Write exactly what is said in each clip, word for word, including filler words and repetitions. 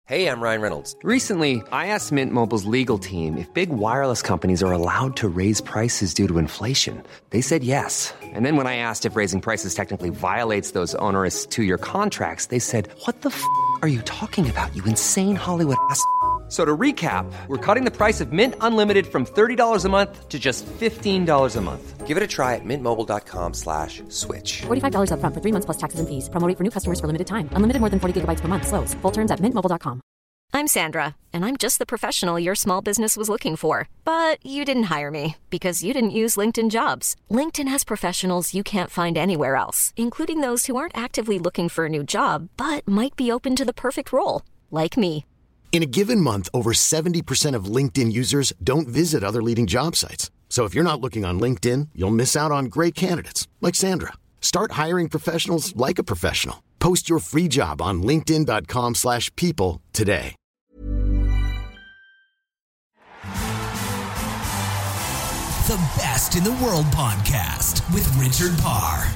Hey, I'm Ryan Reynolds. Recently, I asked Mint Mobile's legal team if big wireless companies are allowed to raise prices due to inflation. They said yes. And then when I asked if raising prices technically violates those onerous two-year contracts, they said, what the f*** are you talking about, you insane Hollywood ass f- So to recap, we're cutting the price of Mint Unlimited from thirty dollars a month to just fifteen dollars a month. Give it a try at mintmobile.com slash switch. forty-five dollars up front for three months plus taxes and fees. Promo rate for new customers for limited time. Unlimited more than forty gigabytes per month. Slows full terms at mint mobile dot com. I'm Sandra, and I'm just the professional your small business was looking for. But you didn't hire me because you didn't use LinkedIn Jobs. LinkedIn has professionals you can't find anywhere else, including those who aren't actively looking for a new job, but might be open to the perfect role, like me. In a given month, over seventy percent of LinkedIn users don't visit other leading job sites. So if you're not looking on LinkedIn, you'll miss out on great candidates like Sandra. Start hiring professionals like a professional. Post your free job on linkedin.com slash people today. The Best in the World podcast with Richard Parr.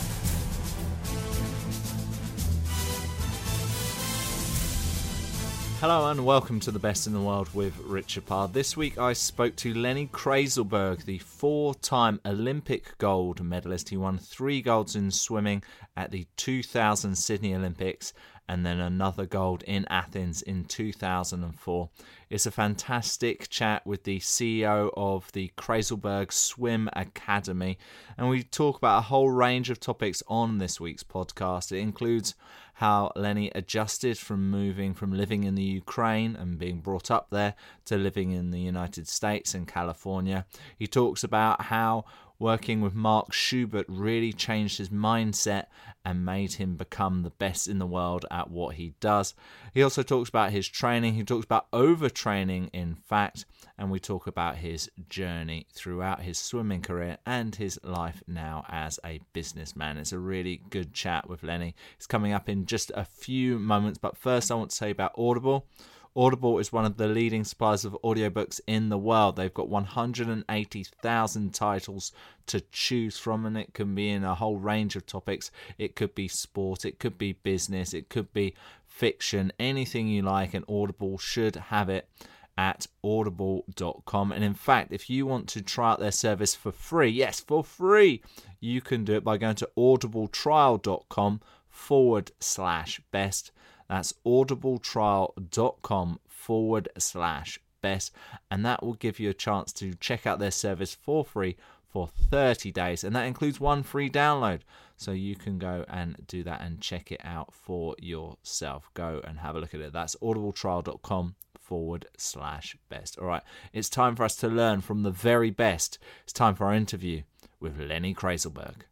Hello and welcome to The Best in the World with Richard Parr. This week I spoke to Lenny Krayzelburg, the four-time Olympic gold medalist. He won three golds in swimming at the two thousand Sydney Olympics and then another gold in Athens in two thousand four. It's a fantastic chat with the C E O of the Krayzelburg Swim Academy, and we talk about a whole range of topics on this week's podcast. It includes how Lenny adjusted from moving from living in the Ukraine and being brought up there to living in the United States and California. He talks about how working with Mark Schubert really changed his mindset and made him become the best in the world at what he does. He also talks about his training. He talks about overtraining, in fact, and we talk about his journey throughout his swimming career and his life now as a businessman. It's a really good chat with Lenny. It's coming up in just a few moments, but first I want to say about Audible. Audible is one of the leading suppliers of audiobooks in the world. They've got one hundred eighty thousand titles to choose from, and it can be in a whole range of topics. It could be sport, it could be business, it could be fiction, anything you like, and Audible should have it at audible dot com. And in fact, if you want to try out their service for free, yes, for free, you can do it by going to audibletrial.com forward slash best. That's audibletrial.com forward slash best. And that will give you a chance to check out their service for free for thirty days. And that includes one free download. So you can go and do that and check it out for yourself. Go and have a look at it. That's audibletrial.com forward slash best. All right, it's time for us to learn from the very best. It's time for our interview with Lenny Krayzelburg.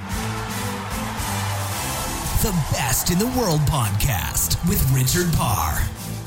The Best in the World podcast with Richard Parr.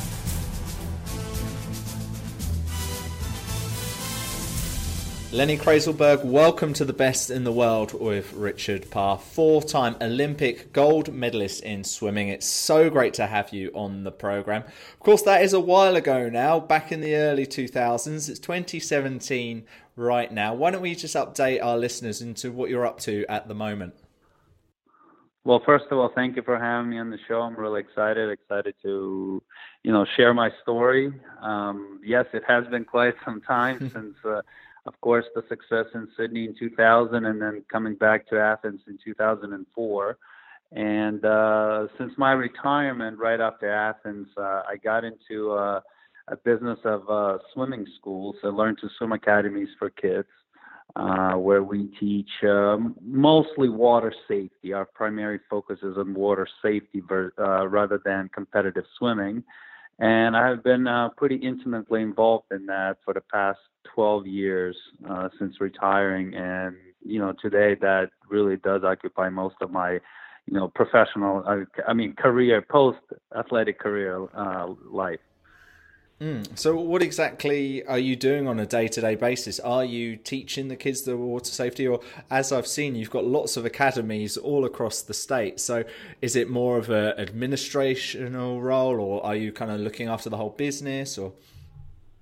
Lenny Krayzelburg, welcome to The Best in the World with Richard Parr, four-time Olympic gold medalist in swimming. It's so great to have you on the program. Of course, that is a while ago now, back in the early two thousands. It's twenty seventeen right now. Why don't we just update our listeners into what you're up to at the moment? Well, first of all, thank you for having me on the show. I'm really excited, excited to, you know, share my story. Um, yes, it has been quite some time since, uh, of course, the success in Sydney in two thousand and then coming back to Athens in two thousand four. And uh, since my retirement right after Athens, uh, I got into uh, a business of uh, swimming schools, so Learn to Swim academies for kids. Uh, where we teach um, mostly water safety. Our primary focus is on water safety ver- uh, rather than competitive swimming. And I have been uh, pretty intimately involved in that for the past twelve years uh, since retiring. And, you know, today that really does occupy most of my, you know, professional, I, I mean, career, post-athletic career uh, life. Mm. So what exactly are you doing on a day-to-day basis? Are you teaching the kids the water safety? Or, as I've seen, you've got lots of academies all across the state. So is it more of an administrational role, or are you kind of looking after the whole business? Or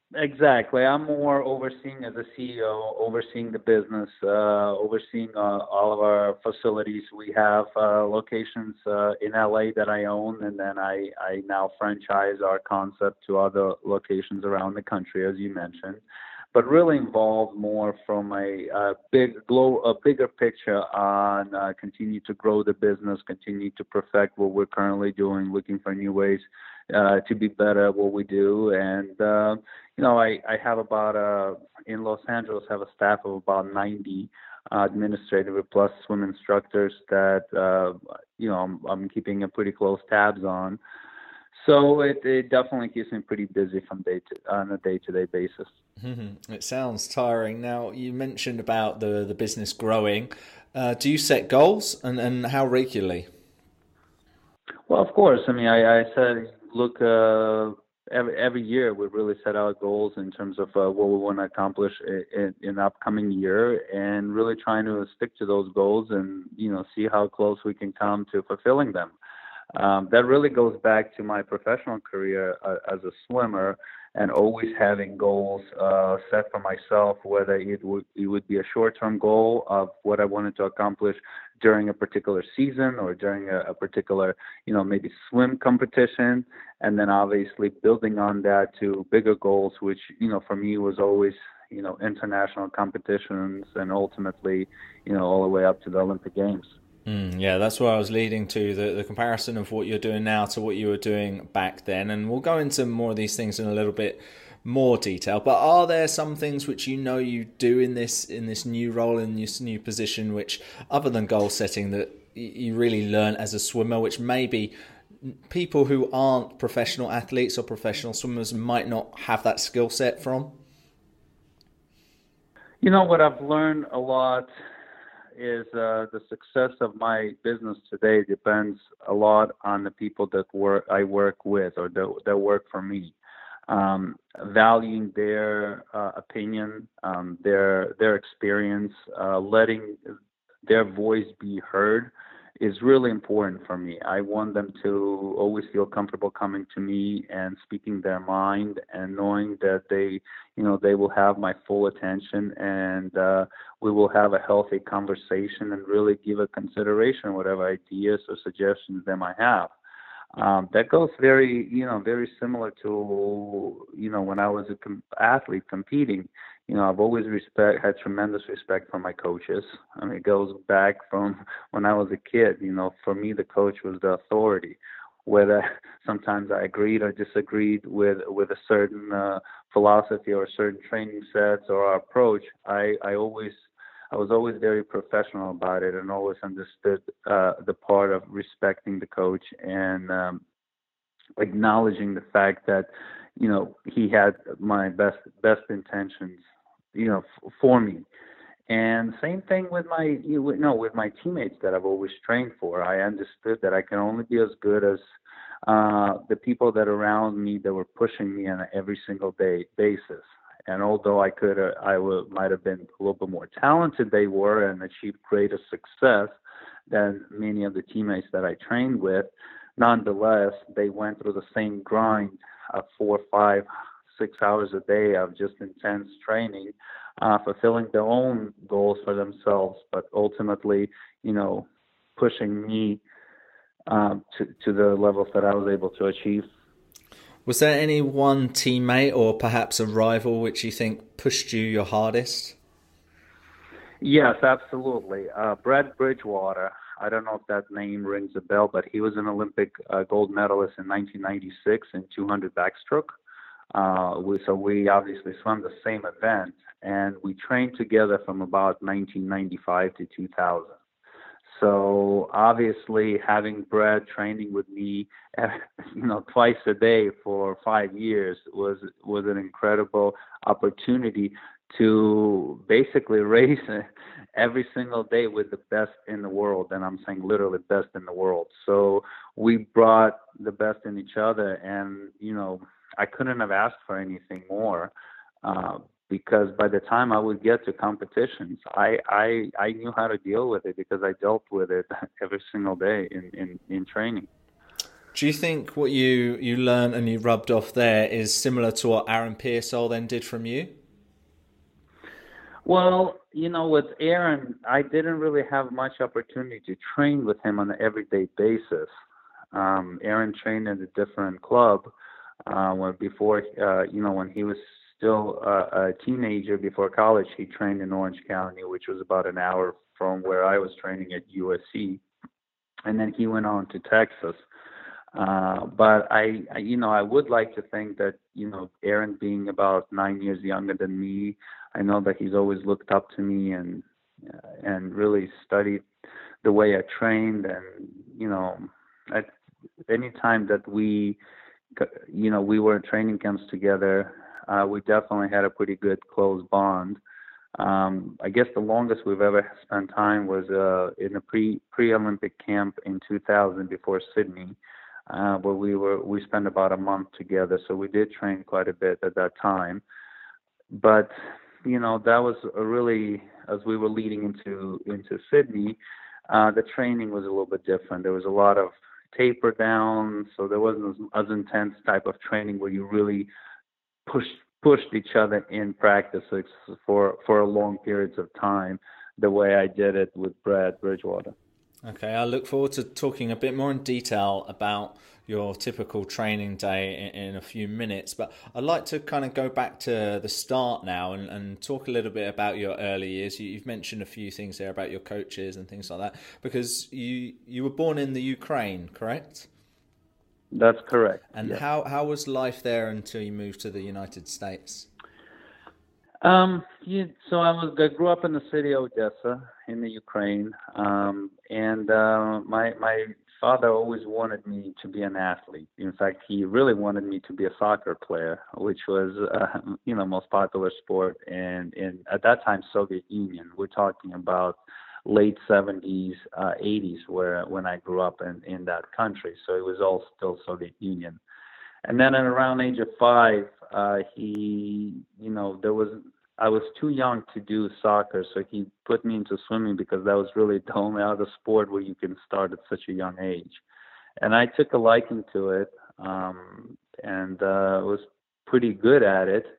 Exactly. I'm more overseeing as a C E O, overseeing the business, uh, overseeing uh, all of our facilities. We have uh, locations uh, in L A that I own, and then I, I now franchise our concept to other locations around the country, as you mentioned. But really involved more from a, a big, glow, a bigger picture on uh, continue to grow the business, continue to perfect what we're currently doing, looking for new ways uh, to be better at what we do, and. Uh, You know, I, I have about, uh, in Los Angeles, have a staff of about ninety uh, administrative plus swim instructors that, uh, you know, I'm, I'm keeping a pretty close tabs on. So it, it definitely keeps me pretty busy from day to, on a day-to-day basis. Mm-hmm. It sounds tiring. Now, you mentioned about the, the business growing. Uh, do you set goals, and, and how regularly? Well, of course. I mean, I, I said, look, uh, Every, every year we really set out goals in terms of uh, what we want to accomplish in, in the upcoming year, and really trying to stick to those goals and, you know, see how close we can come to fulfilling them. Um, that really goes back to my professional career uh, as a swimmer, and always having goals uh, set for myself, whether it would, it would be a short-term goal of what I wanted to accomplish during a particular season or during a, a particular, you know, maybe swim competition. And then obviously building on that to bigger goals, which, you know, for me was always, you know, international competitions and ultimately, you know, all the way up to the Olympic Games. Mm, yeah, that's where I was leading to, the, the comparison of what you're doing now to what you were doing back then. And we'll go into more of these things in a little bit more detail. But are there some things which you know you do in this in this new role, in this new position, which, other than goal setting, that you really learn as a swimmer, which maybe people who aren't professional athletes or professional swimmers might not have that skill set from? You know, what I've learned a lot is uh, the success of my business today depends a lot on the people that work I work with or that, that work for me. Um, valuing their uh, opinion, um, their their experience, uh, letting their voice be heard is really important for me. I want them to always feel comfortable coming to me and speaking their mind, and knowing that they, you know, they will have my full attention, and uh, we will have a healthy conversation and really give a consideration whatever ideas or suggestions they might have. Um, that goes very, you know, very similar to, you know, when I was a com- athlete competing. You know, I've always respect, had tremendous respect for my coaches. I mean, it goes back from when I was a kid. You know, for me, the coach was the authority. Whether sometimes I agreed or disagreed with with a certain uh, philosophy or certain training sets or approach, I, I always I was always very professional about it, and always understood uh, the part of respecting the coach and um, acknowledging the fact that, you know, he had my best best intentions, you know, f- for me. And same thing with my, you know, with my teammates that I've always trained for. I understood that I can only be as good as uh, the people that are around me that were pushing me on an every single day basis. And although I could, uh, I would, might have been a little bit more talented they were and achieved greater success than many of the teammates that I trained with, nonetheless, they went through the same grind of four, five, six hours a day of just intense training, uh, fulfilling their own goals for themselves, but ultimately, you know, pushing me um, to, to the levels that I was able to achieve. Was there any one teammate or perhaps a rival which you think pushed you your hardest? Yes, absolutely. Uh, Brad Bridgewater. I don't know if that name rings a bell, but he was an Olympic uh, gold medalist in nineteen ninety-six in two hundred backstroke. Uh, we, so we obviously swam the same event, and we trained together from about nineteen ninety-five to two thousand. So obviously having Brad training with me, you know, twice a day for five years was was an incredible opportunity to basically race every single day with the best in the world. And I'm saying literally best in the world. So we brought the best in each other, and, you know, I couldn't have asked for anything more. Uh, because by the time I would get to competitions, I, I I knew how to deal with it because I dealt with it every single day in, in, in training. Do you think what you, you learned and you rubbed off there is similar to what Aaron Pearsall then did from you? Well, you know, with Aaron, I didn't really have much opportunity to train with him on an everyday basis. Um, Aaron trained at a different club uh, when before, uh, you know, when he was still uh, a teenager before college. He trained in Orange County, which was about an hour from where I was training at U S C, and then he went on to Texas. Uh, but I, I, you know, I would like to think that, you know, Aaron being about nine years younger than me, I know that he's always looked up to me and uh, and really studied the way I trained. And, you know, at any time that we, you know, we were in training camps together, uh, we definitely had a pretty good close bond. Um, I guess the longest we've ever spent time was uh, in a pre pre Olympic camp in two thousand before Sydney, uh, where we were we spent about a month together. So we did train quite a bit at that time. But you know, that was a really, as we were leading into into Sydney, uh, the training was a little bit different. There was a lot of taper down, so there wasn't as, as intense type of training where you really pushed pushed each other in practice for for long periods of time, the way I did it with Brad Bridgewater. Okay, I look forward to talking a bit more in detail about your typical training day in, in a few minutes, but I'd like to kind of go back to the start now and, and talk a little bit about your early years. You, you've mentioned a few things there about your coaches and things like that, because you you were born in the Ukraine, correct? That's correct. And yes. how, how was life there until you moved to the United States? Um, you, so I was I grew up in the city of Odessa in the Ukraine, um, and uh, my my father always wanted me to be an athlete. In fact, he really wanted me to be a soccer player, which was uh, you know most popular sport in in at that time Soviet Union. We're talking about late seventies, uh, eighties, where when I grew up in, in that country. So it was all still Soviet Union. And then at around age of five, uh, he, you know, there was, I was too young to do soccer. So he put me into swimming because that was really the only other sport where you can start at such a young age. And I took a liking to it, um, and uh, was pretty good at it.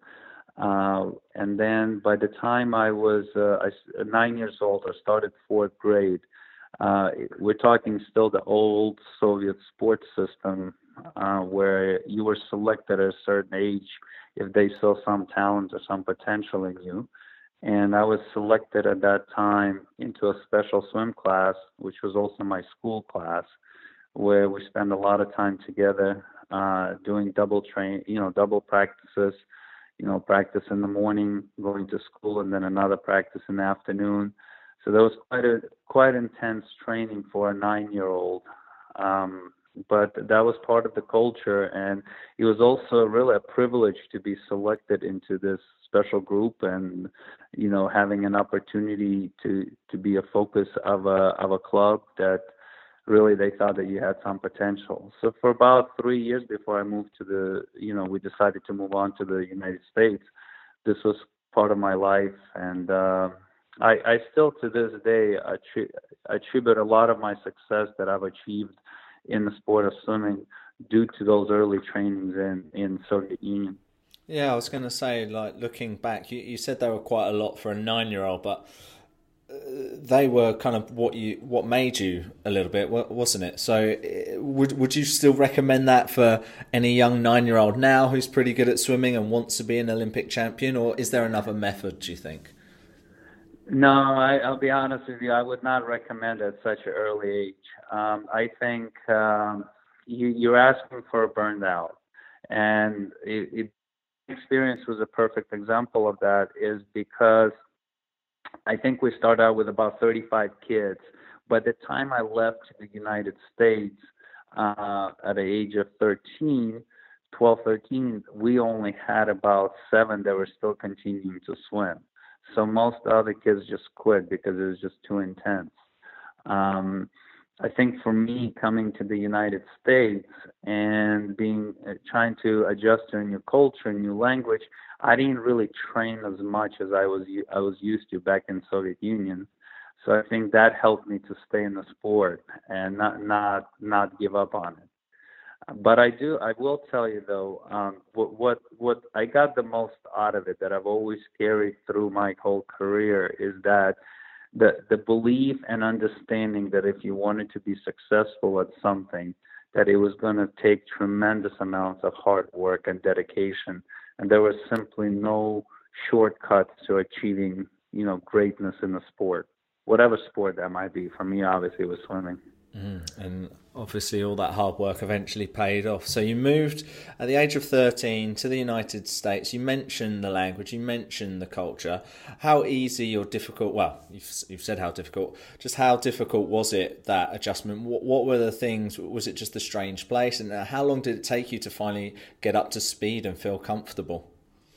Uh, and then by the time I was uh, I, nine years old, I started fourth grade. Uh, we're talking still the old Soviet sports system, uh, where you were selected at a certain age if they saw some talent or some potential in you. And I was selected at that time into a special swim class, which was also my school class, where we spent a lot of time together, uh, doing double train, you know, double practices. You know, practice in the morning, going to school, and then another practice in the afternoon. So that was quite a quite intense training for a nine-year-old. Um, but that was part of the culture, and it was also really a privilege to be selected into this special group, and you know, having an opportunity to to be a focus of a of a club that really they thought that you had some potential. So for about three years before I moved to the, you know, we decided to move on to the United States. This was part of my life. And uh, I, I still to this day attri- attribute a lot of my success that I've achieved in the sport of swimming due to those early trainings in, in Soviet Union. Yeah, I was going to say, like, looking back, you, you said they were quite a lot for a nine-year-old, but they were kind of what you what made you a little bit, wasn't it? So would would you still recommend that for any young nine-year-old now who's pretty good at swimming and wants to be an Olympic champion, or is there another method, do you think? No, I, I'll be honest with you, I would not recommend at such an early age. Um, I think um, you, you're asking for a burnout, and it, it, experience was a perfect example of that, is because I think we started out with about thirty-five kids. By the time I left the United States uh, at the age of thirteen, twelve, thirteen, we only had about seven that were still continuing to swim. So most other kids just quit because it was just too intense. Um, I think for me, coming to the United States and being uh, trying to adjust to a new culture, new language, I didn't really train as much as I was I was used to back in Soviet Union. So I think that helped me to stay in the sport and not not not give up on it. But I do, I will tell you though, um, what, what, what I got the most out of it that I've always carried through my whole career is that the, the belief and understanding that if you wanted to be successful at something, that it was going to take tremendous amounts of hard work and dedication. And there was simply no shortcuts to achieving, you know, greatness in the sport, whatever sport that might be. For me, obviously, it was swimming. Mm, and obviously all that hard work eventually paid off. So you moved at the age of thirteen to the United States. You mentioned the language, you mentioned the culture. How easy or difficult, well, you've, you've said how difficult, just how difficult was it, that adjustment? What, what were the things? Was it just a strange place? And how long did it take you to finally get up to speed and feel comfortable?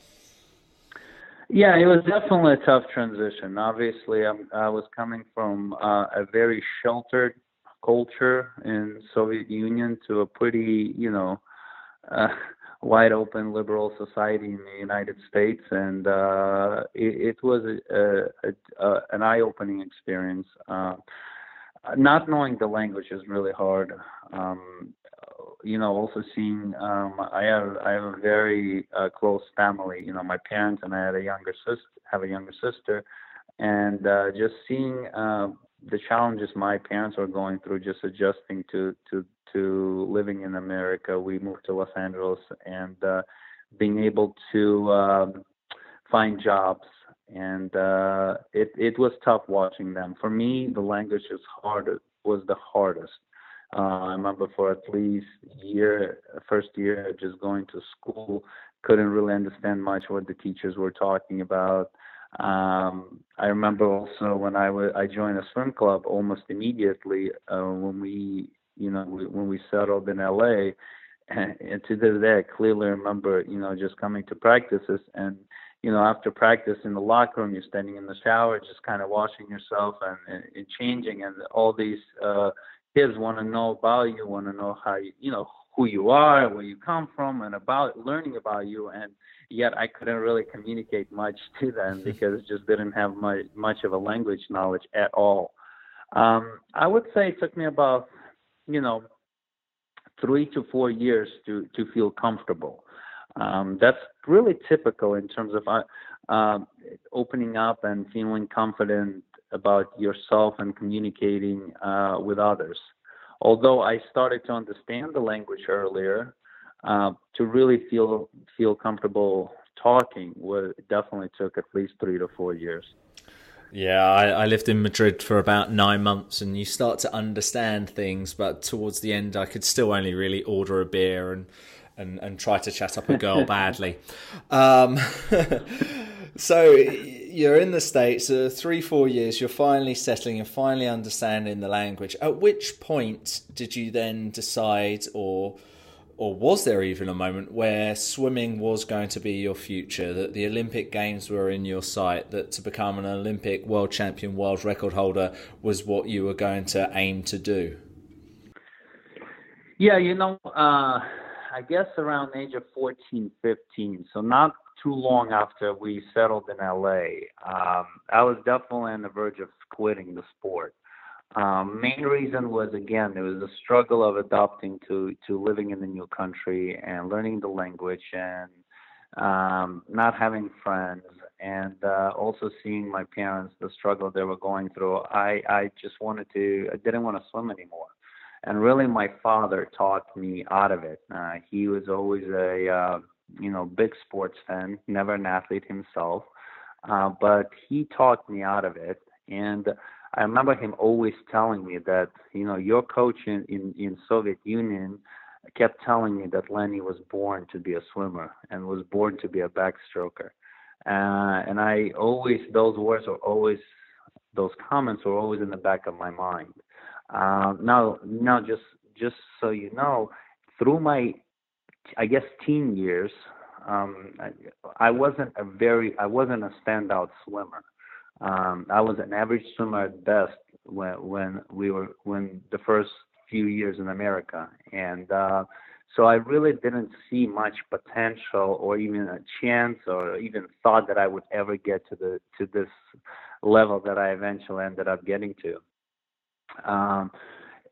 Yeah, it was definitely a tough transition. Obviously, I'm, I was coming from uh, a very sheltered culture in Soviet Union to a pretty, you know, uh, wide open liberal society in the United States, and uh, it, it was a, a, a, an eye-opening experience. Uh, not knowing the language is really hard. Um, you know, also seeing, um, I have I have a very uh, close family. You know, my parents and I had a younger sister, have a younger sister, and uh, just seeing. Uh, the challenges my parents were going through just adjusting to to to living in America. We moved to Los Angeles and uh, being able to um, find jobs, and uh, it it was tough watching them. For me, the language is hard was the hardest. Uh, I remember for at least year, first year, just going to school, couldn't really understand much what the teachers were talking about. Um, I remember also when I, w- I joined a swim club almost immediately uh, when we, you know, we, when we settled in L A. And, and to this day, I clearly remember, you know, just coming to practices and, you know, after practice in the locker room, you're standing in the shower, just kind of washing yourself and, and, and changing, and all these uh, kids want to know about you, want to know how you, you know, who you are, where you come from, and about learning about you. And yet I couldn't really communicate much to them because it just didn't have much, much of a language knowledge at all. Um, I would say it took me about, you know, three to four years to, to feel comfortable. Um, that's really typical in terms of uh, uh, opening up and feeling confident about yourself and communicating uh, with others. Although I started to understand the language earlier, uh, to really feel feel comfortable talking, well, it definitely took at least three to four years. Yeah, I, I lived in Madrid for about nine months, and you start to understand things, but towards the end, I could still only really order a beer and and, and try to chat up a girl badly. Um, so you're in the States, uh, three, four years, you're finally settling and finally understanding the language. At which point did you then decide, or or was there even a moment where swimming was going to be your future, that the Olympic Games were in your sight, that to become an Olympic world champion, world record holder was what you were going to aim to do? Yeah, you know, uh, I guess around the age of fourteen, fifteen, so not too long after we settled in L A, um, I was definitely on the verge of quitting the sport. Um, main reason was, again, there was a struggle of adapting to, to living in the new country and learning the language and um, not having friends, and uh, also seeing my parents, the struggle they were going through. I, I just wanted to, I didn't want to swim anymore. And really my father talked me out of it. Uh, he was always a, uh, you know, big sports fan, never an athlete himself, uh, but he talked me out of it. And I remember him always telling me that, you know, your coach in, in, in Soviet Union kept telling me that Lenny was born to be a swimmer and was born to be a backstroker. Uh, and I always, those words were always, those comments were always in the back of my mind. Uh, now, now, just just so you know, through my, I guess, teen years, um, I, I wasn't a very, I wasn't a standout swimmer. Um, I was an average swimmer at best when when we were when the first few years in America, and uh, so I really didn't see much potential or even a chance or even thought that I would ever get to the to this level that I eventually ended up getting to. Um,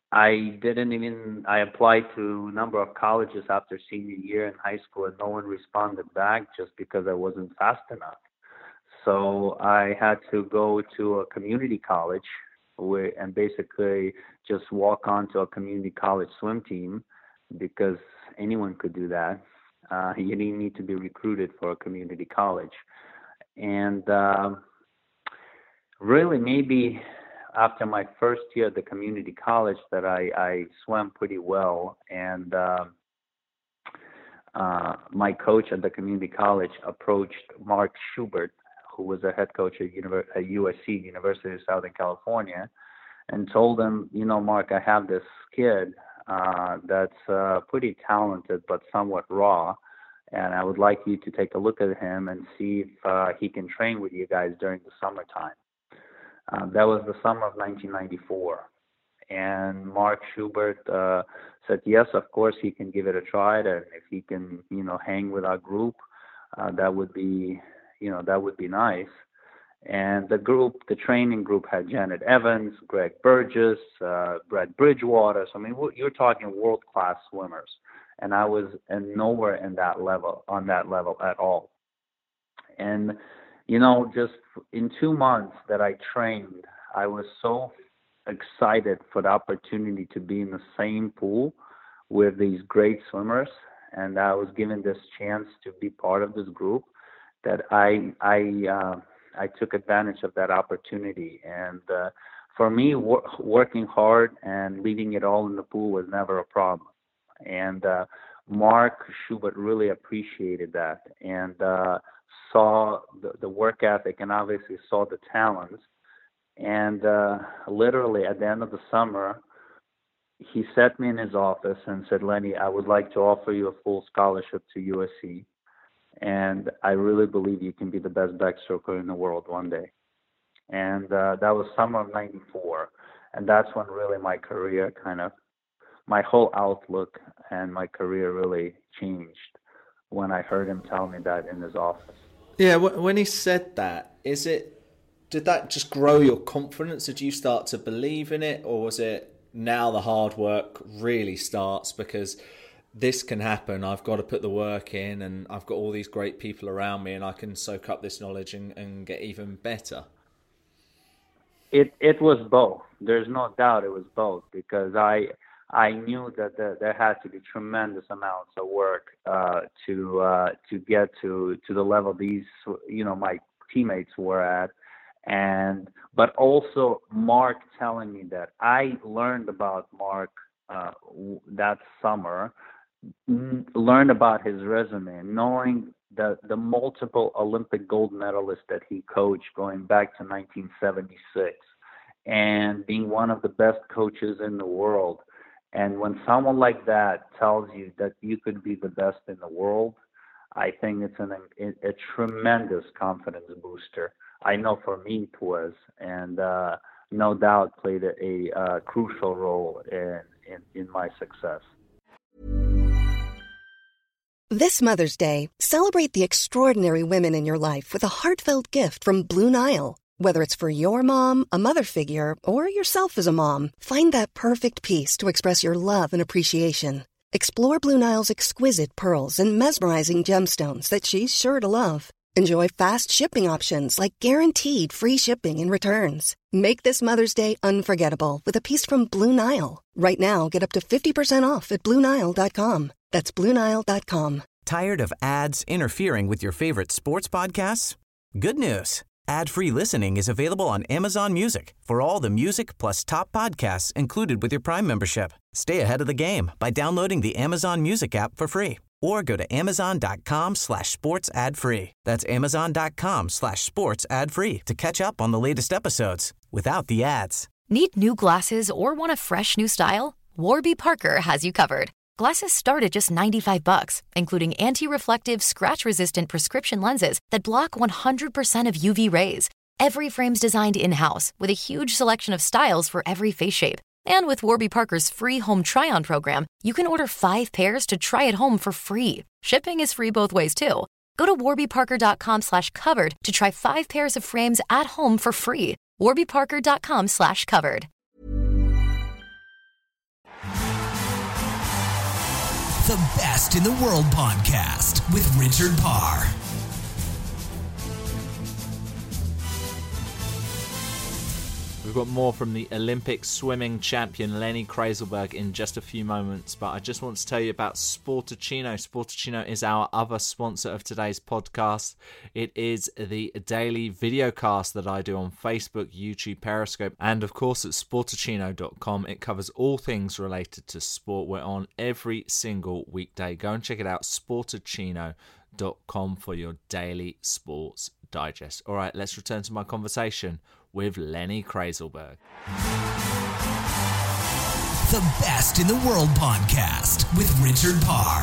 I didn't even, I applied to a number of colleges after senior year in high school, and no one responded back just because I wasn't fast enough. So I had to go to a community college where, and basically just walk onto a community college swim team, because anyone could do that. Uh, you didn't need to be recruited for a community college. And uh, really maybe after my first year at the community college that I, I swam pretty well. And uh, uh, my coach at the community college approached Mark Schubert, who was a head coach at, Univer- at U S C, University of Southern California, and told him, you know, Mark, I have this kid uh, that's uh, pretty talented but somewhat raw, and I would like you to take a look at him and see if uh, he can train with you guys during the summertime. Uh, that was the summer of nineteen ninety-four. And Mark Schubert uh, said, yes, of course, he can give it a try. And if he can, you know, hang with our group, uh, that would be, you know, that would be nice. And the group, the training group had Janet Evans, Greg Burgess, uh, Brett Bridgewater. So, I mean, you're talking world-class swimmers. And I was and nowhere in that level, on that level at all. And, you know, just in two months that I trained, I was so excited for the opportunity to be in the same pool with these great swimmers. And I was given this chance to be part of this group that I, I, uh, I took advantage of that opportunity. And uh, for me, wor- working hard and leaving it all in the pool was never a problem. And uh, Mark Schubert really appreciated that and uh, saw the, the work ethic and obviously saw the talents. And uh, literally at the end of the summer, he sat me in his office and said, Lenny, I would like to offer you a full scholarship to U S C. And I really believe you can be the best backstroker in the world one day. And uh, that was summer of ninety-four. And that's when really my career kind of, my whole outlook and my career really changed when I heard him tell me that in his office. Yeah, when he said that, is it, did that just grow your confidence? Did you start to believe in it? Or was it now the hard work really starts because this can happen, I've got to put the work in and I've got all these great people around me and I can soak up this knowledge and, and get even better? It it was both. There's no doubt it was both, because I I knew that the, there had to be tremendous amounts of work uh, to uh, to get to, to the level these, you know, my teammates were at. And but also Mark telling me that. I learned about Mark uh, that summer, learned about his resume, knowing the, the multiple Olympic gold medalists that he coached going back to nineteen seventy-six, and being one of the best coaches in the world. And when someone like that tells you that you could be the best in the world, I think it's an, a, a tremendous confidence booster. I know for me it was, and uh, no doubt played a, a uh, crucial role in, in, in my success. This Mother's Day, celebrate the extraordinary women in your life with a heartfelt gift from Blue Nile. Whether it's for your mom, a mother figure, or yourself as a mom, find that perfect piece to express your love and appreciation. Explore Blue Nile's exquisite pearls and mesmerizing gemstones that she's sure to love. Enjoy fast shipping options like guaranteed free shipping and returns. Make this Mother's Day unforgettable with a piece from Blue Nile. Right now, get up to fifty percent off at Blue Nile dot com. That's Blue Nile dot com. Tired of ads interfering with your favorite sports podcasts? Good news. Ad-free listening is available on Amazon Music for all the music plus top podcasts included with your Prime membership. Stay ahead of the game by downloading the Amazon Music app for free or go to amazon.com slash sports ad free. That's amazon.com slash sports ad free to catch up on the latest episodes without the ads. Need new glasses or want a fresh new style? Warby Parker has you covered. Glasses start at just ninety-five bucks, including anti-reflective, scratch-resistant prescription lenses that block one hundred percent of U V rays. Every frame's designed in-house with a huge selection of styles for every face shape. And with Warby Parker's free home try-on program, you can order five pairs to try at home for free. Shipping is free both ways, too. Go to warbyparker.com slash covered to try five pairs of frames at home for free. warbyparker.com slash covered. The Best in the World podcast with Richard Parr. We've got more from the Olympic swimming champion Lenny Krayzelburg in just a few moments, but I just want to tell you about Sportacino. Sportacino is our other sponsor of today's podcast. It is the daily videocast that I do on Facebook, YouTube, Periscope, and of course at sportacino dot com. It covers all things related to sport. We're on every single weekday. Go and check it out, sportacino dot com, for your daily sports digest. All right, let's return to my conversation with Lenny Krayzelburg. The Best in the World podcast with Richard Parr.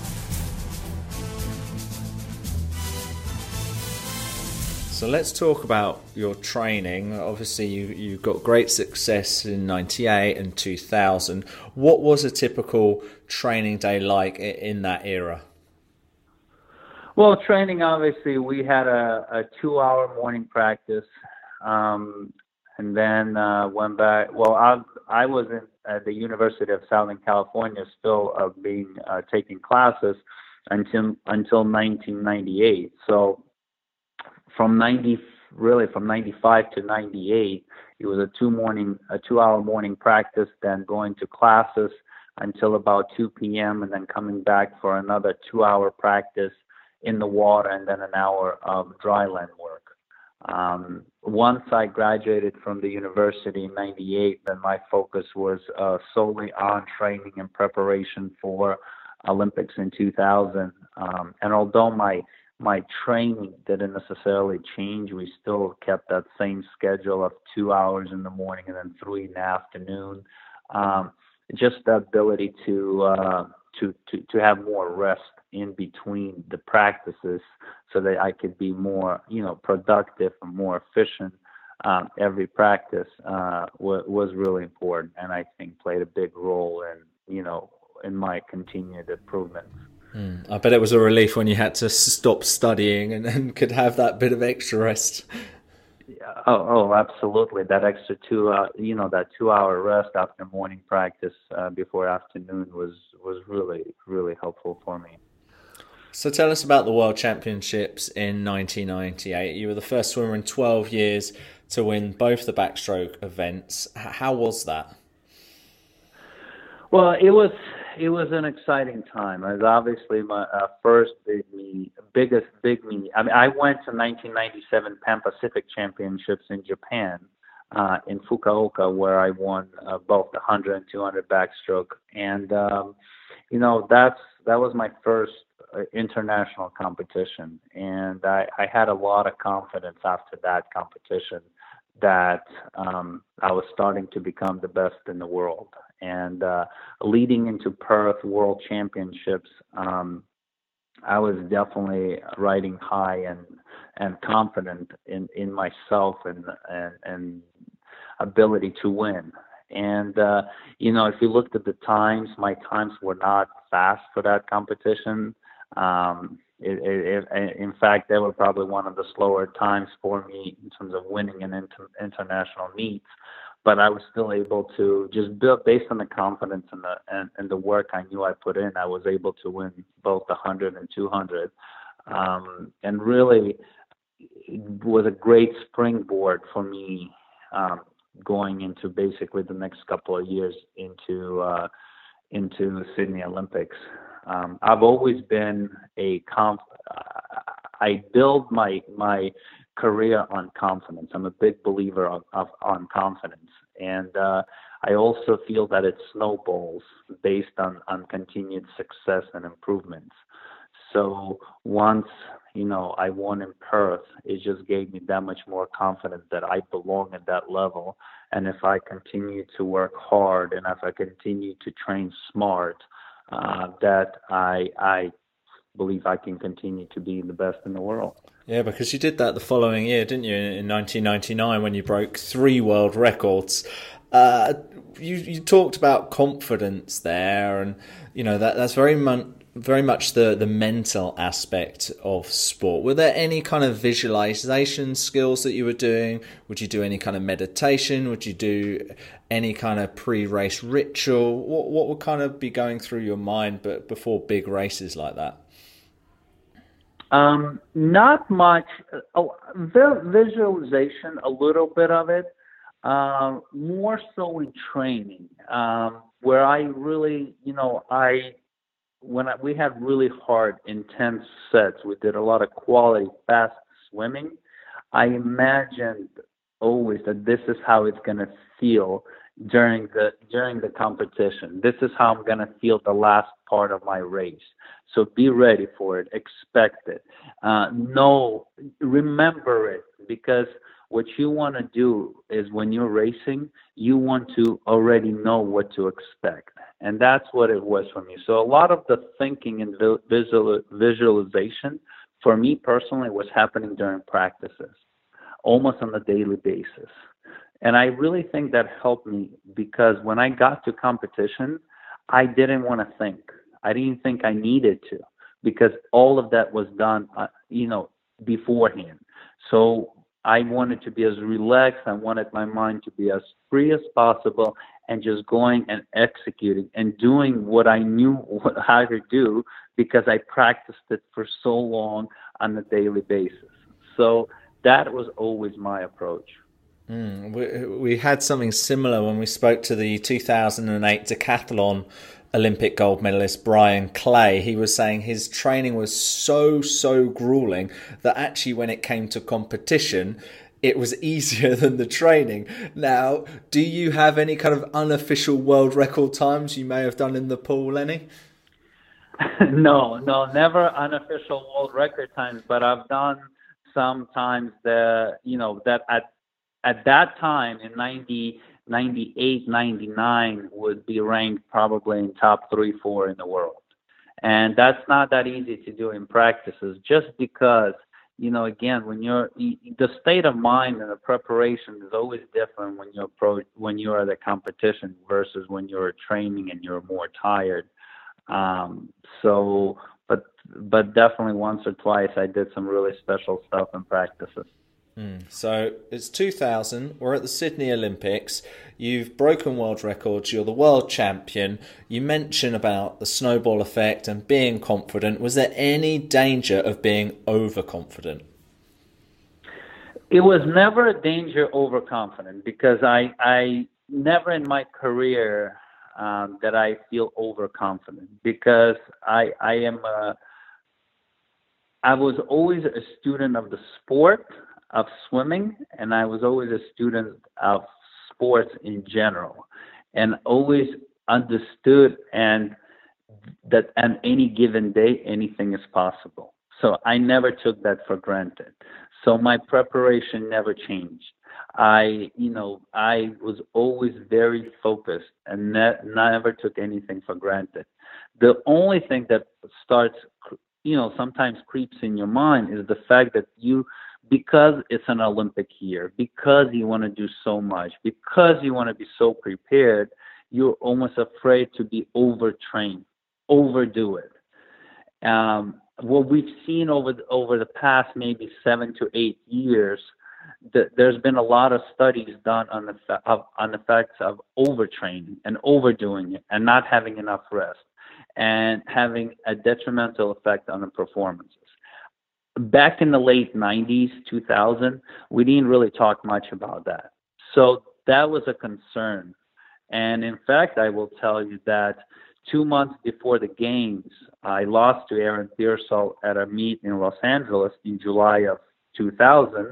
So let's talk about your training. Obviously, you you got great success in ninety-eight and two thousand. What was a typical training day like in that era? Well, training, obviously, we had a, a two-hour morning practice. Um, and then uh, went back. Well, I I was in, at the University of Southern California, still uh, being uh, taking classes until until nineteen ninety-eight. So from ninety, really from ninety-five to ninety-eight, it was a two morning a two hour morning practice. Then going to classes until about two p.m. and then coming back for another two hour practice in the water, and then an hour of dry land work. Um, once I graduated from the university in ninety-eight, then my focus was uh, solely on training and preparation for Olympics in two thousand. Um, and although my my training didn't necessarily change, we still kept that same schedule of two hours in the morning and then three in the afternoon. Um, just the ability to uh, to to to have more rest in between the practices so that I could be more, you know, productive and more efficient. Um, every practice uh, w- was really important, and I think played a big role in, you know, in my continued improvement. Mm, I bet it was a relief when you had to stop studying and then could have that bit of extra rest. Yeah, oh, oh, absolutely. That extra two, uh, you know, that two-hour rest after morning practice uh, before afternoon was was really, really helpful for me. So tell us about the World Championships in nineteen ninety-eight. You were the first swimmer in twelve years to win both the backstroke events. How was that? Well, it was it was an exciting time. It was obviously my uh, first big meet, biggest big meet. I mean, I went to nineteen ninety-seven Pan Pacific Championships in Japan, uh, in Fukuoka, where I won uh, both the one hundred and two hundred backstroke. And, um, you know, that's that was my first uh, international competition. And I, I had a lot of confidence after that competition that um, I was starting to become the best in the world. And uh, leading into Perth World Championships, um, I was definitely riding high and and confident in, in myself and, and and ability to win. And uh, you know, if you looked at the times, my times were not fast for that competition. Um, it, it, it, in fact, they were probably one of the slower times for me in terms of winning an inter- international meets. But I was still able to just build based on the confidence and the and, and the work I knew I put in. I was able to win both the one hundred and two hundred, um, and really it was a great springboard for me um, going into basically the next couple of years into uh, into the Sydney Olympics. Um, I've always been a comp. I build my my career on confidence. I'm a big believer of, of on confidence, and uh, I also feel that it snowballs based on, on continued success and improvements. So once, you know, I won in Perth, it just gave me that much more confidence that I belong at that level. And if I continue to work hard and if I continue to train smart, uh, that I I believe I can continue to be the best in the world. Yeah, because you did that the following year, didn't you? In nineteen ninety-nine, when you broke three world records. Uh, you you talked about confidence there, and you know that that's very much very much the, the mental aspect of sport. Were there any kind of visualization skills that you were doing? Would you do any kind of meditation? Would you do any kind of pre-race ritual? What what would kind of be going through your mind but before big races like that? Um, not much. Oh, visualization, a little bit of it. Uh, more so in training, um, where I really, you know, I when I, we had really hard, intense sets. We did a lot of quality, fast swimming. I imagined always that this is how it's going to feel during the during the competition. This is how I'm going to feel the last part of my race. So be ready for it. Expect it. Uh, know, remember it, because what you want to do is when you're racing, you want to already know what to expect. And that's what it was for me. So a lot of the thinking and visual, visualization for me personally was happening during practices, almost on a daily basis. And I really think that helped me, because when I got to competition, I didn't want to think. I didn't think I needed to, because all of that was done, uh, you know, beforehand. So I wanted to be as relaxed. I wanted my mind to be as free as possible, and just going and executing and doing what I knew what, how to do, because I practiced it for so long on a daily basis. So that was always my approach. Mm, we, we had something similar when we spoke to the two thousand eight decathlon Olympic gold medalist Brian Clay. He was saying his training was so, so grueling that actually when it came to competition, it was easier than the training. Now, do you have any kind of unofficial world record times you may have done in the pool, Lenny? No, no, never unofficial world record times, but I've done some times that, you know, that at at that time in ninety, ninety-eight, ninety-nine would be ranked probably in top three, four in the world. And that's not that easy to do in practices, just because, you know, again, when you're, the state of mind and the preparation is always different when you're pro, when you're at a competition versus when you're training and you're more tired. Um, so, but, but definitely once or twice I did some really special stuff in practices. Mm. So it's two thousand, we're at the Sydney Olympics, you've broken world records, you're the world champion. You mentioned about the snowball effect and being confident. Was there any danger of being overconfident? It was never a danger overconfident, because I, I never in my career um, that I feel overconfident, because I, I am a, I was always a student of the sport of swimming, and I was always a student of sports in general, and always understood and that on any given day anything is possible. So I never took that for granted. So my preparation never changed. I, you know, I was always very focused and ne- never took anything for granted. The only thing that starts, you know, sometimes creeps in your mind is the fact that you, because it's an Olympic year, because you want to do so much, because you want to be so prepared, you're almost afraid to be overtrained, overdo it. Um, what we've seen over the, over the past maybe seven to eight years, that there's been a lot of studies done on the fa- of, on the effects of overtraining and overdoing it and not having enough rest and having a detrimental effect on the performances. Back in the late nineties, two thousand, we didn't really talk much about that. So that was a concern. And in fact, I will tell you that two months before the games, I lost to Aaron Pearsall at a meet in Los Angeles in July of two thousand.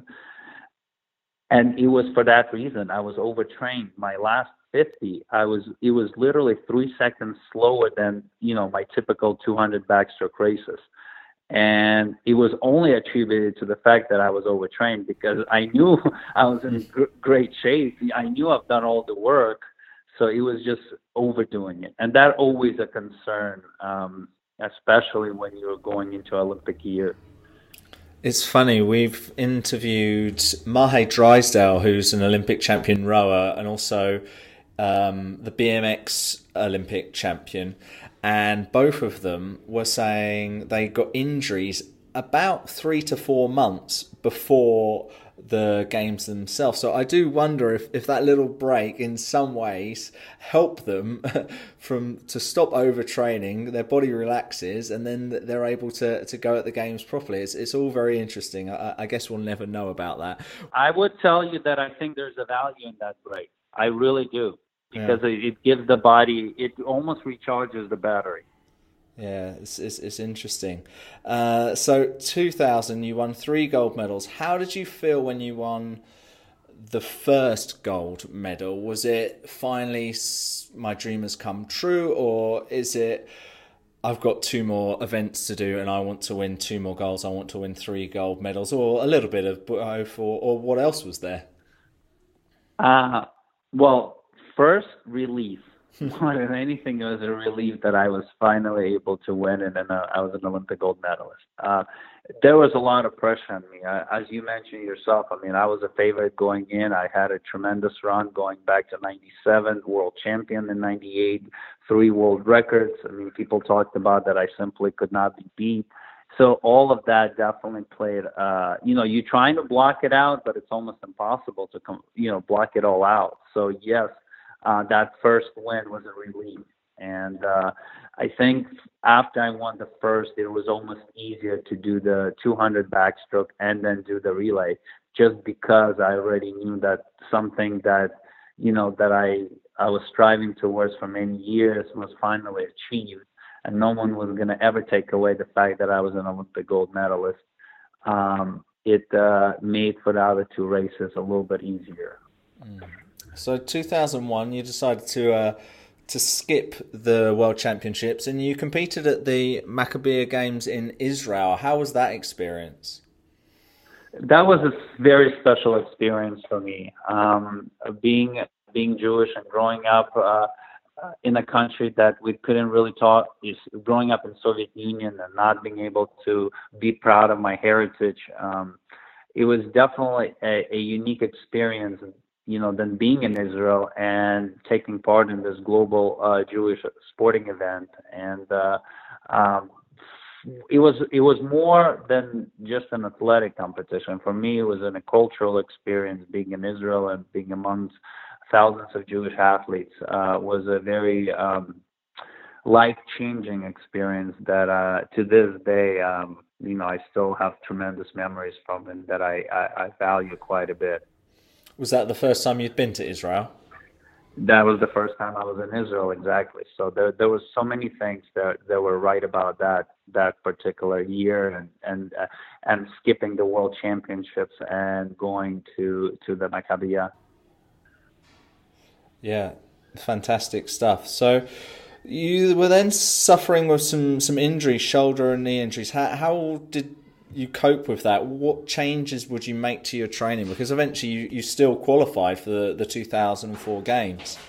And it was for that reason. I was overtrained. My last fifty, I was, it was literally three seconds slower than, you know, my typical two hundred backstroke races. And it was only attributed to the fact that I was overtrained, because I knew I was in gr- great shape. I knew I've done all the work. So it was just overdoing it. And that always a concern, um, especially when you're going into Olympic year. It's funny, we've interviewed Mahe Drysdale, who's an Olympic champion rower and also um, the B M X Olympic champion. and both of them were saying they got injuries about three to four months before the games themselves. So I do wonder if, if that little break in some ways helped them from to stop overtraining, their body relaxes, and then they're able to, to go at the games properly. It's, it's all very interesting. I, I guess we'll never know about that. I would tell you that I think there's a value in that break. I really do. Because yeah. it, it gives the body, it almost recharges the battery. Yeah, it's it's, it's interesting. Uh, so two thousand, you won three gold medals. How did you feel when you won the first gold medal? Was it finally my dream has come true, or is it I've got two more events to do and I want to win two more golds, I want to win three gold medals, or a little bit of both, or, or what else was there? Uh, well, first, relief. More than anything, it was a relief that I was finally able to win, and then uh, I was an Olympic gold medalist. Uh, there was a lot of pressure on me. I, as you mentioned yourself, I mean, I was a favorite going in. I had a tremendous run going back to ninety-seven, world champion in ninety-eight, three world records. I mean, people talked about that I simply could not be beat. So all of that definitely played, uh, you know, you're trying to block it out, but it's almost impossible to, com- you know, block it all out. So, yes. Uh, that first win was a relief. And uh, I think after I won the first, it was almost easier to do the two hundred backstroke and then do the relay, just because I already knew that something that, you know, that I, I was striving towards for many years was finally achieved. And no one was going to ever take away the fact that I was an Olympic gold medalist. Um, it uh, made for the other two races a little bit easier. Mm. So two thousand one, you decided to uh, to skip the World Championships, and you competed at the Maccabiah Games in Israel. How was that experience? That was a very special experience for me. Um, being being Jewish and growing up uh, in a country that we couldn't really talk, is growing up in Soviet Union and not being able to be proud of my heritage. Um, it was definitely a, a unique experience, you know, than being in Israel and taking part in this global uh, Jewish sporting event. And uh, um, it was it was more than just an athletic competition. For me, it was an, a cultural experience. Being in Israel and being amongst thousands of Jewish athletes uh, was a very um, life-changing experience that uh, to this day, um, you know, I still have tremendous memories from, and that I, I, I value quite a bit. Was that the first time you'd been to Israel? That was the first time I was in Israel, exactly. So there there was so many things that, that were right about that that particular year, and and uh, and skipping the World Championships and going to, to the Maccabiah. Yeah, fantastic stuff. So you were then suffering with some, some injuries, shoulder and knee injuries. How, how did you cope with that? What changes would you make to your training? Because eventually you, you still qualified for the, the two thousand four games.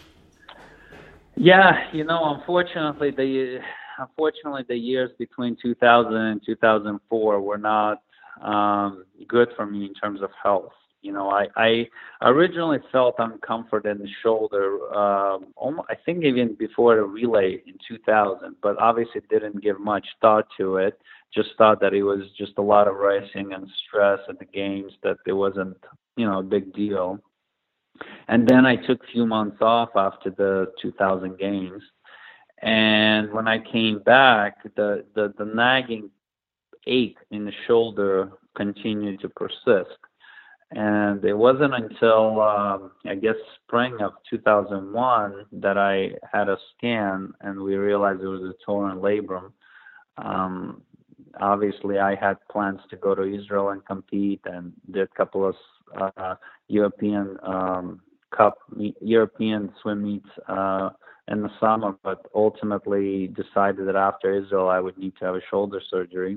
Yeah, you know, unfortunately, the unfortunately the years between two thousand and two thousand four were not um, good for me in terms of health. You know, I, I originally felt uncomfort in the shoulder, um, almost, I think even before the relay in two thousand, but obviously didn't give much thought to it. Just thought that it was just a lot of racing and stress at the games, that it wasn't, you know, a big deal. And then I took a few months off after the two thousand games. And when I came back, the, the, the nagging ache in the shoulder continued to persist. And it wasn't until, um, I guess, spring of two thousand one that I had a scan and we realized it was a torn labrum. Um, obviously, I had plans to go to Israel and compete, and did a couple of uh, European um, Cup, European swim meets uh, in the summer, but ultimately decided that after Israel I would need to have a shoulder surgery.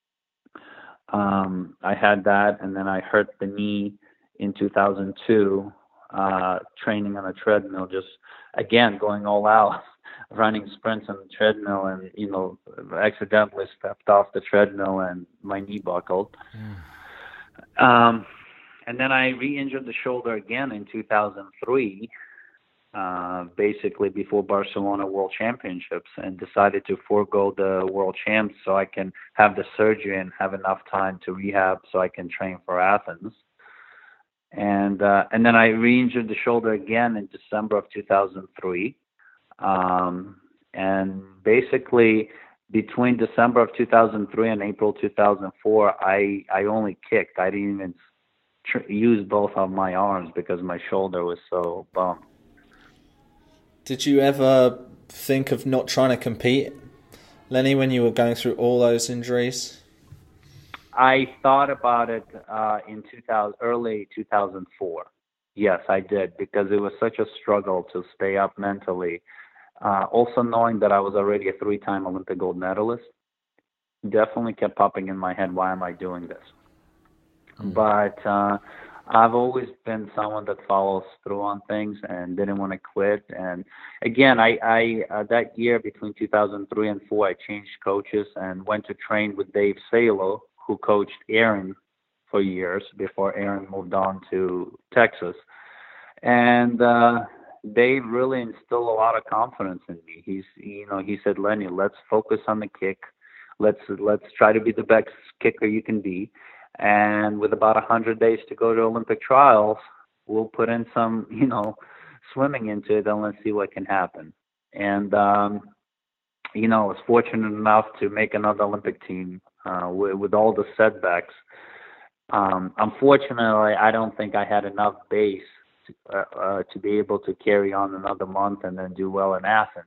Um, I had that, and then I hurt the knee in two thousand two, uh, training on a treadmill, just, again, going all out, running sprints on the treadmill, and, you know, accidentally stepped off the treadmill and my knee buckled. Mm. Um, and then I re-injured the shoulder again in two thousand three, uh, basically before Barcelona World Championships, and decided to forego the World Champs so I can have the surgery and have enough time to rehab so I can train for Athens. And uh, and then I re-injured the shoulder again in December of two thousand three. Um, and basically, between December of two thousand three and April two thousand four, I, I only kicked. I didn't even tr- use both of my arms because my shoulder was so bumped. Did you ever think of not trying to compete, Lenny, when you were going through all those injuries? I thought about it uh, in two thousand, early two thousand four. Yes, I did, because it was such a struggle to stay up mentally. Uh, also knowing that I was already a three-time Olympic gold medalist, definitely kept popping in my head, why am I doing this? Mm. But uh, I've always been someone that follows through on things and didn't want to quit. And again, I, I uh, that year between two thousand three and four, I changed coaches and went to train with Dave Salo, who coached Aaron for years before Aaron moved on to Texas. And uh, Dave really instilled a lot of confidence in me. He's, you know, he said, Lenny, let's focus on the kick. Let's let's try to be the best kicker you can be. And with about one hundred days to go to Olympic trials, we'll put in some, you know, swimming into it, and let's see what can happen. And, um, you know, I was fortunate enough to make another Olympic team uh, with, with all the setbacks. Um, unfortunately, I don't think I had enough base to, uh, uh, to be able to carry on another month and then do well in Athens.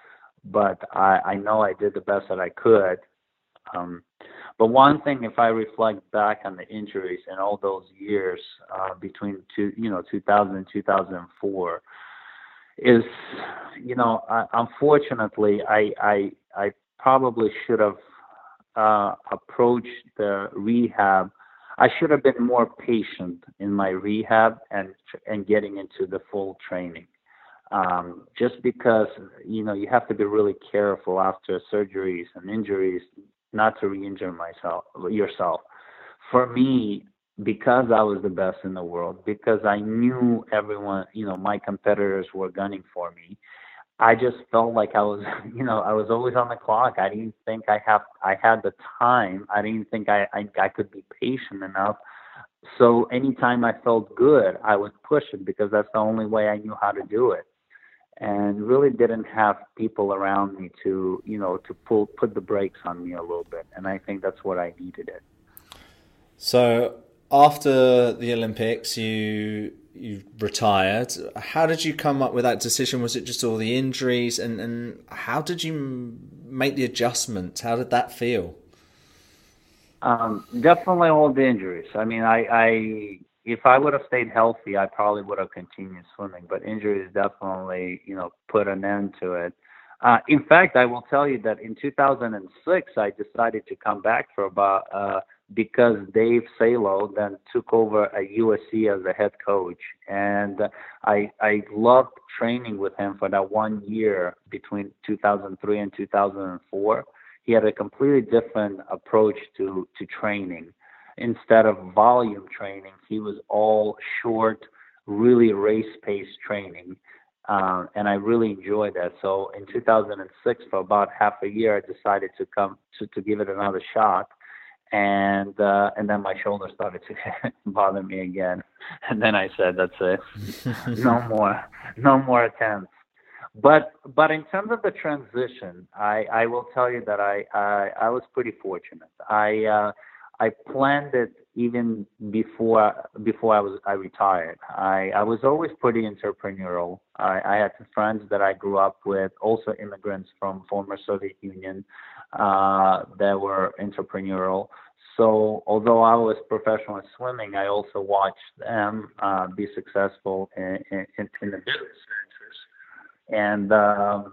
But I, I know I did the best that I could. Um, but one thing, if I reflect back on the injuries in all those years uh, between two, you know, two thousand and two thousand four, is, you know, I, unfortunately, I, I I probably should have uh, approached the rehab. I should have been more patient in my rehab and and getting into the full training. Um, just because, you know, you have to be really careful after surgeries and injuries not to re-injure myself, yourself. For me, because I was the best in the world, because I knew everyone, you know, my competitors were gunning for me, I just felt like I was, you know, I was always on the clock. I didn't think I have, I had the time. I didn't think I, I, I could be patient enough. So anytime I felt good, I would push it because that's the only way I knew how to do it. And really didn't have people around me to, you know, to pull, put the brakes on me a little bit. And I think that's what I needed it. So after the Olympics, you you retired. How did you come up with that decision? Was it just all the injuries? And, and how did you make the adjustment? How did that feel? Um, definitely all the injuries. I mean, I, I if I would have stayed healthy, I probably would have continued swimming. But injuries definitely, you know, put an end to it. Uh, in fact, I will tell you that in two thousand six, I decided to come back for about uh, because Dave Salo then took over at U S C as a head coach, and I I loved training with him for that one year between two thousand three and two thousand four. He had a completely different approach to to training. Instead of volume training, he was all short, really race-paced training. Uh, and I really enjoyed that. So in two thousand six, for about half a year, I decided to come to, to give it another shot. And uh, and then my shoulder started to bother me again. And then I said, that's it. no more, no more attempts. But but in terms of the transition, I, I will tell you that I, I, I was pretty fortunate. I uh, I planned it even before before I was I retired. I, I was always pretty entrepreneurial. I, I had friends that I grew up with, also immigrants from former Soviet Union, uh, that were entrepreneurial. So although I was professional in swimming, I also watched them uh, be successful in, in, in the business ventures. And um,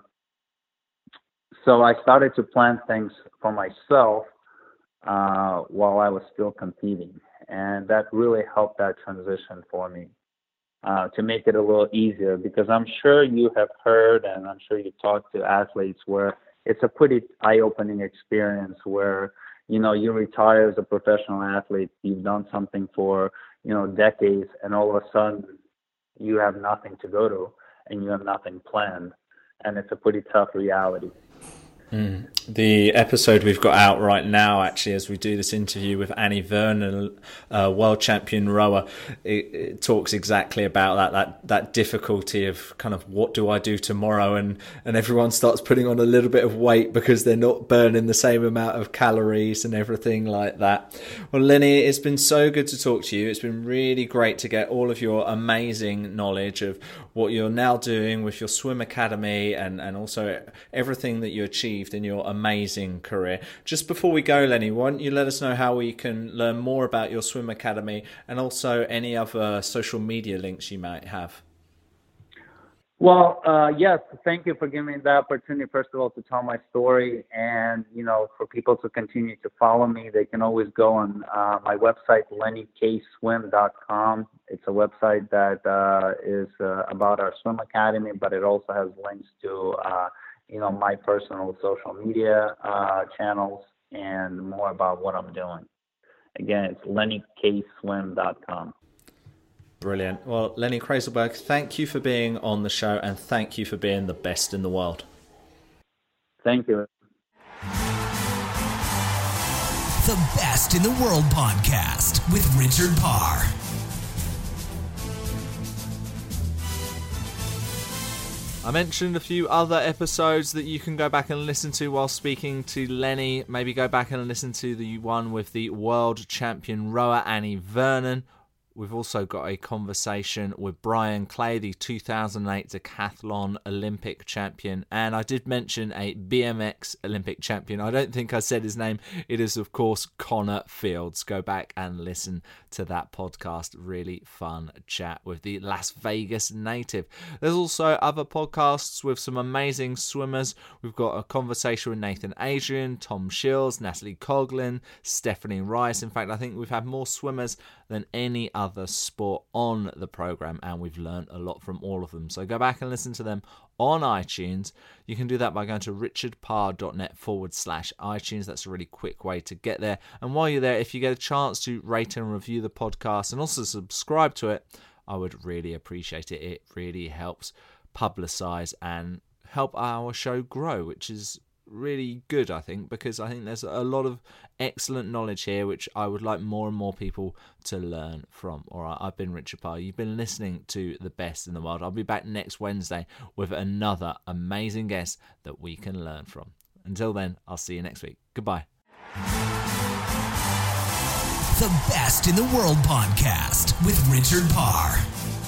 so I started to plan things for myself uh, while I was still competing. And that really helped that transition for me uh, to make it a little easier, because I'm sure you have heard and I'm sure you talked to athletes where it's a pretty eye-opening experience where, you know, you retire as a professional athlete, you've done something for, you know, decades, and all of a sudden you have nothing to go to. and you have nothing planned. And it's a pretty tough reality. Mm. The episode we've got out right now, actually, as we do this interview with Annie Vernon, uh, world champion rower, it, it talks exactly about that, that that difficulty of kind of what do I do tomorrow, and, and everyone starts putting on a little bit of weight because they're not burning the same amount of calories and everything like that. Well, Lenny, it's been so good to talk to you. It's been really great to get all of your amazing knowledge of what you're now doing with your swim academy and, and also everything that you achieved in your amazing career. Just before we go, Lenny, why don't you let us know how we can learn more about your swim academy and also any other social media links you might have? Well, uh, yes, thank you for giving me the opportunity, first of all, to tell my story. And, you know, for people to continue to follow me, they can always go on uh, my website, lenny k swim dot com. It's a website that uh, is uh, about our swim academy, but it also has links to, uh, you know, my personal social media uh, channels and more about what I'm doing. Again, it's lenny k swim dot com. Brilliant. Well, Lenny Krayzelburg, thank you for being on the show and thank you for being the best in the world. Thank you. The Best in the World podcast with Richard Parr. I mentioned a few other episodes that you can go back and listen to while speaking to Lenny. Maybe go back and listen to the one with the world champion rower Annie Vernon. We've also got a conversation with Brian Clay, the two thousand eight decathlon Olympic champion. And I did mention a B M X Olympic champion. I don't think I said his name. It is, of course, Connor Fields. Go back and listen to that podcast. Really fun chat with the Las Vegas native. There's also other podcasts with some amazing swimmers. We've got a conversation with Nathan Adrian, Tom Shields, Natalie Coughlin, Stephanie Rice. In fact, I think we've had more swimmers than any other sport on the program, and we've learned a lot from all of them. So go back and listen to them on iTunes. You can do that by going to richardparr.net forward slash iTunes. That's a really quick way to get there. And while you're there, if you get a chance to rate and review the podcast and also subscribe to it, I would really appreciate it. It really helps publicize and help our show grow, which is really good, I think, because I think there's a lot of excellent knowledge here which I would like more and more people to learn from. Alright, I've been Richard Parr. You've been listening to The Best in the World. I'll be back next Wednesday with another amazing guest that we can learn from. Until then, I'll see you next week. Goodbye. The Best in the World podcast with Richard Parr.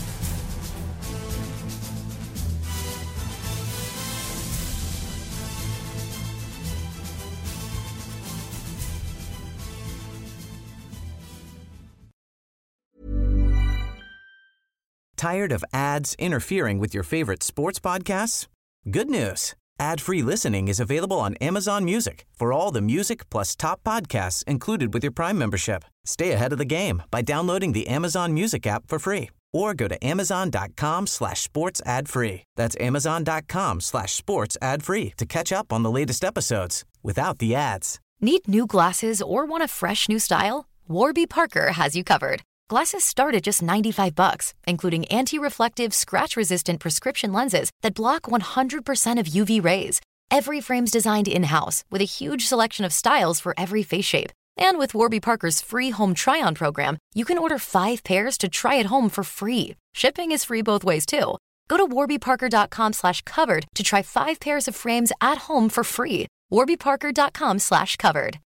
Tired of ads interfering with your favorite sports podcasts? Good news. Ad-free listening is available on Amazon Music for all the music plus top podcasts included with your Prime membership. Stay ahead of the game by downloading the Amazon Music app for free or go to amazon.com slash sports ad free. That's amazon.com slash sports ad free to catch up on the latest episodes without the ads. Need new glasses or want a fresh new style? Warby Parker has you covered. Glasses start at just ninety-five bucks, including anti-reflective, scratch-resistant prescription lenses that block one hundred percent of U V rays. Every frame's designed in-house with a huge selection of styles for every face shape. And with Warby Parker's free home try-on program, you can order five pairs to try at home for free. Shipping is free both ways, too. Go to warbyparker.com slash covered to try five pairs of frames at home for free. warbyparker.com slash covered.